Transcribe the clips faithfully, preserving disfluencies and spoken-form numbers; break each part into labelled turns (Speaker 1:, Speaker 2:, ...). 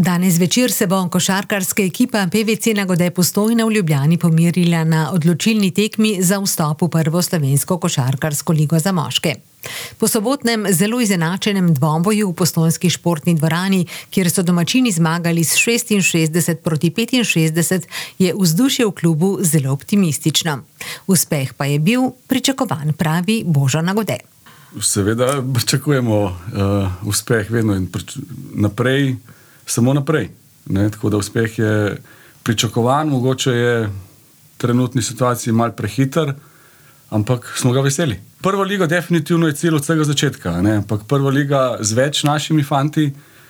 Speaker 1: Danes večer se bo košarkarska ekipa P V C Nagode Postojna v Ljubljani pomerila na odločilni tekmi za vstop v prvo slovensko košarkarsko ligo za moške. Po sobotnem zelo izenačenem dvoboju v postojnski športni dvorani, kjer so domačini zmagali s šestinšestdeset proti petinšestdeset, je vzdušje v klubu zelo optimistično. Uspeh pa je bil pričakovan, pravi Božo Nagode.
Speaker 2: Seveda pričakujemo uh, uspeh vedno in prič- naprej, samo naprej. Ne? Tako da uspeh je pričakovan, mogoče je v trenutni situaciji malo prehiter, ampak smo ga veseli. Prva liga definitivno je cilj od vsega začetka, ne? Ampak prva liga z več našimi fanti,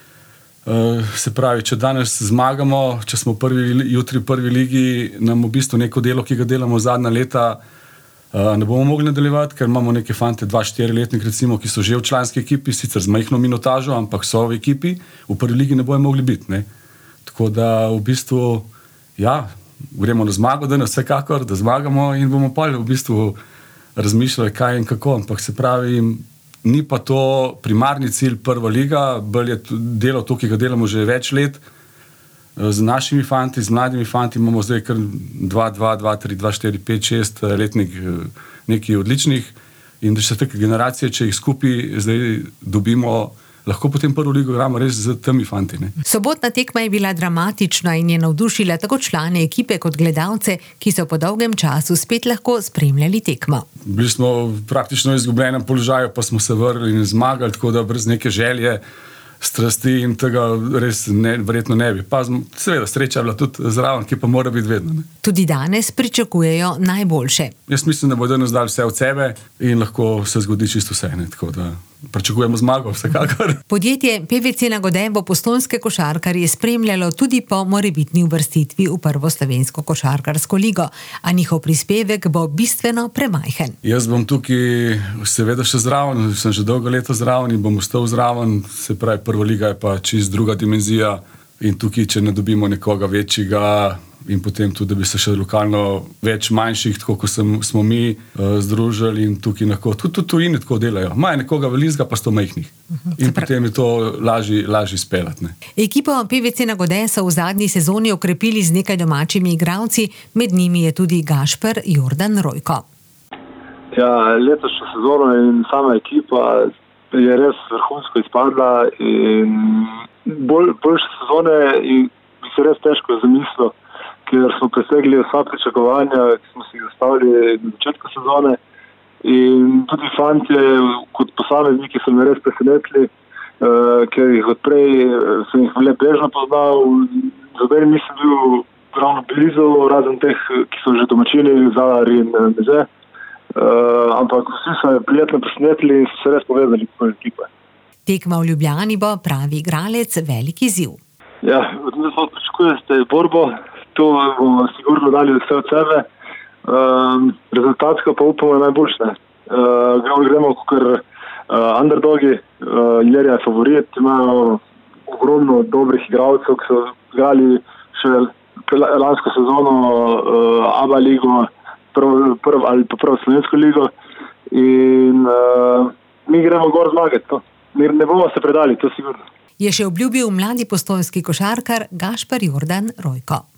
Speaker 2: uh, se pravi, če danes zmagamo, če smo prvi, jutri v prvi ligi, nam v bistvu neko delo, ki ga delamo zadnja leta, uh, ne bomo mogli nadaljevati, ker imamo neke fante, dva štiriletnik recimo, ki so že v članski ekipi, sicer z majhno minutažo, ampak so v ekipi, v prvi ligi ne bojo mogli biti. Ne? Tako da v bistvu, ja, gremo na zmago danes vsekakor, da zmagamo in bomo pa v bistvu razmišljali, kaj in kako, ampak se pravi, ni pa to primarni cilj prva liga, bolj je delo to, ki ga delamo že več let z našimi fanti, z mladimi fanti, imamo zdaj kar dva, dva, dva, tri, dva, štiri, pet, šest letnik nekaj odličnih in da še take generacije, če jih skupaj zdaj dobimo, lahko potem prvo ligo igramo res z temi fanti. Ne?
Speaker 1: Sobotna tekma je bila dramatična in je navdušila tako člane ekipe kot gledalce, ki so po dolgem času spet lahko spremljali tekmo.
Speaker 2: Bili smo praktično v izgubljenem položaju, pa smo se vrli in zmagali, tako da brez neke želje, strasti in tega res ne, verjetno ne bi. Pa seveda, sreča je bila tudi zraven, ki pa mora biti vedno. Ne?
Speaker 1: Tudi danes pričakujejo najboljše.
Speaker 2: Jaz mislim, da bo danes dali vse od sebe in lahko se zgodi čisto vse. Ne? Tako da pričakujemo zmago, vsekakor.
Speaker 1: Podjetje P V C Nagode bo postojnske košarkarje spremljalo tudi po morebitni uvrstitvi v prvo slovensko košarkarsko ligo, a njihov prispevek bo bistveno premajhen.
Speaker 2: Jaz bom tukaj seveda še zraven, sem že dolgo leto zraven in bom ostal zraven, se pravi, prva liga je pa čist druga dimenzija in tukaj, če ne dobimo nekoga večjega in potem tudi, da bi se še lokalno več manjših, tako kot sem, smo mi uh, združili in tukaj lahko, tudi, tudi tujini tako delajo. Imajo nekoga velikega, pa sto majhnih. Uh-huh. In potem je to lažje, lažje speljati.
Speaker 1: Ekipo P V C Nagode so v zadnji sezoni okrepili z nekaj domačimi igralci, med njimi je tudi Gašper Jordan Rojko.
Speaker 3: Ja, letošnjo sezono in sama ekipa je res vrhunsko izpadla in bolj, boljše sezone in bi se res težko zamislil, ker smo presegli vsa pričakovanja, ki smo si jih zastavili na začetku sezone in tudi fantje kot posamezniki so me res presenetili, uh, ker jih odprej sem jih le bežno poznal, zadaj nisem bil ravno blizu, razen teh, ki so že domačini, Zalar in Meze, uh, ampak vsi so me prijetno presenetili in so se res povezali kot ekipa.
Speaker 1: Tekma v Ljubljani bo, pravi igralec, velik izziv.
Speaker 3: Ja, od nas pričakujete borbo, to bomo sigurno dali vse od sebe. Um, rezultatsko pa upamo najboljše. Uh, gremo, gremo kot uh, underdogi, uh, Ilirija je favorit, imajo ogromno dobrih igralcev, ki so igrali še lansko sezono uh, A B A ligo prv, prv, ali pa prvo slovensko ligo in uh, mi gremo gor zmagati. To. Mi ne bomo se predali, to sigurno.
Speaker 1: Je še obljubil mladi postojnski košarkar Gašper Jordan Rojko.